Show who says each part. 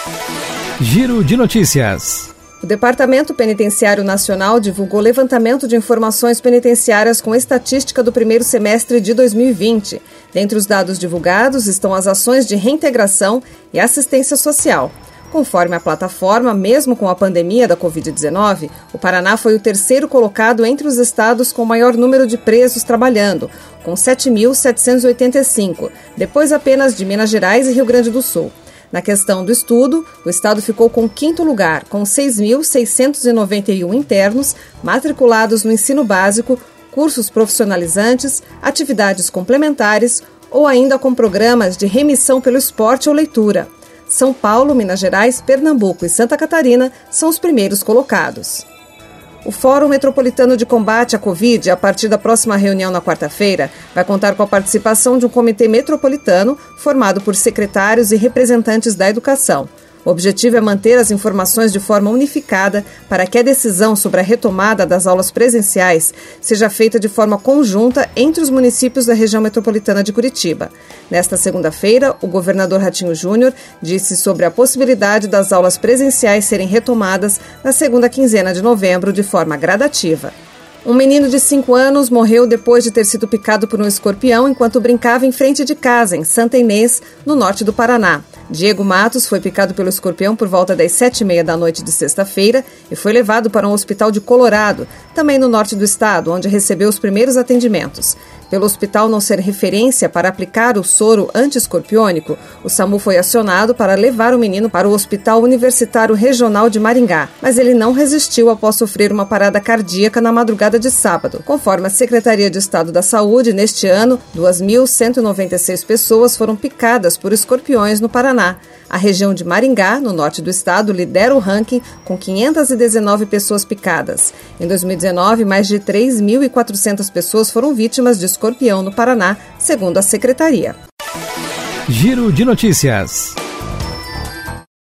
Speaker 1: Giro de notícias.
Speaker 2: O Departamento Penitenciário Nacional divulgou levantamento de informações penitenciárias com estatística do primeiro semestre de 2020. Dentre os dados divulgados estão as ações de reintegração e assistência social. Conforme a plataforma, mesmo com a pandemia da Covid-19, o Paraná foi o terceiro colocado entre os estados com maior número de presos trabalhando, com 7.785, depois apenas de Minas Gerais e Rio Grande do Sul. Na questão do estudo, o estado ficou com o quinto lugar, com 6.691 internos matriculados no ensino básico, cursos profissionalizantes, atividades complementares ou ainda com programas de remissão pelo esporte ou leitura. São Paulo, Minas Gerais, Pernambuco e Santa Catarina são os primeiros colocados. O Fórum Metropolitano de Combate à Covid, a partir da próxima reunião na quarta-feira, vai contar com a participação de um comitê metropolitano formado por secretários e representantes da educação. O objetivo é manter as informações de forma unificada para que a decisão sobre a retomada das aulas presenciais seja feita de forma conjunta entre os municípios da região metropolitana de Curitiba. Nesta segunda-feira, o governador Ratinho Júnior disse sobre a possibilidade das aulas presenciais serem retomadas na segunda quinzena de novembro de forma gradativa. Um menino de 5 anos morreu depois de ter sido picado por um escorpião enquanto brincava em frente de casa, em Santa Inês, no norte do Paraná. Diego Matos foi picado pelo escorpião por volta das 7h30 da noite de sexta-feira e foi levado para um hospital de Colorado, também no norte do estado, onde recebeu os primeiros atendimentos. Pelo hospital não ser referência para aplicar o soro anti-escorpiônico, o SAMU foi acionado para levar o menino para o Hospital Universitário Regional de Maringá, mas ele não resistiu após sofrer uma parada cardíaca na madrugada de sábado. Conforme a Secretaria de Estado da Saúde, neste ano, 2.196 pessoas foram picadas por escorpiões no Paraná. A região de Maringá, no norte do estado, lidera o ranking com 519 pessoas picadas. Em 2019, mais de 3.400 pessoas foram vítimas de escorpião no Paraná, segundo a Secretaria.
Speaker 1: Giro de notícias.